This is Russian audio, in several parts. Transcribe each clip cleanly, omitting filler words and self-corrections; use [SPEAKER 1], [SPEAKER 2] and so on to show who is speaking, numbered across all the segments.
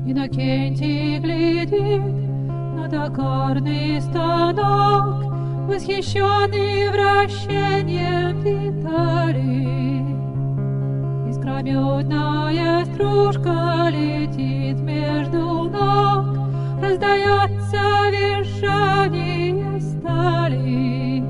[SPEAKER 1] Иннокентий глядит на токарный станок, восхищенный вращением деталей. Искрометная стружка летит между ног, раздается визжание стали.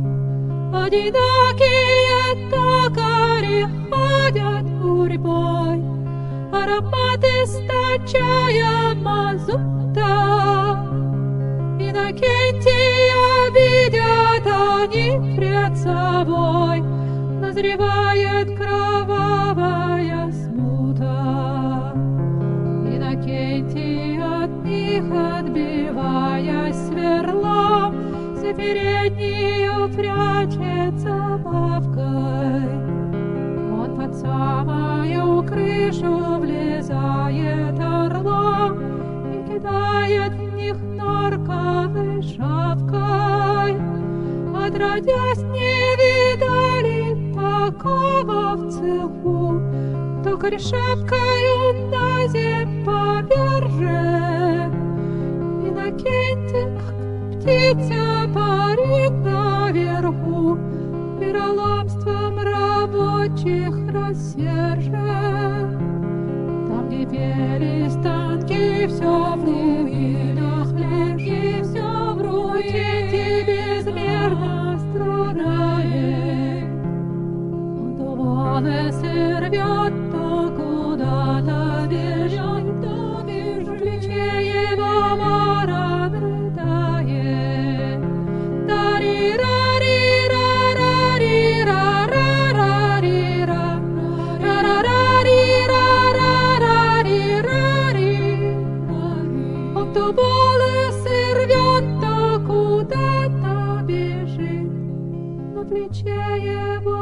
[SPEAKER 1] Одинокие токари ходят гурьбой, аромат источая мазута. Иннокентия видят они пред собой, назревает кровавая смута. Иннокентий от них, отбиваясь сверлом, за переднюю прячется лавкой. Он под самую крышу влезает орлом и кидает в них норковой шапкой. Отродясь не видали такого в цеху, токарь шапкою на земь повержен. Иннокентий, как птица, парит наверху, вероломством рабочих рассержен. Там, где перестанки, все в руинах лежит, все в руине безмерно страдает. Он то волосы рвет, то куда-то бежит, то бежит, в плече его ворон рыдает. Он то волосы рвет, то куда-то бежит, на плече его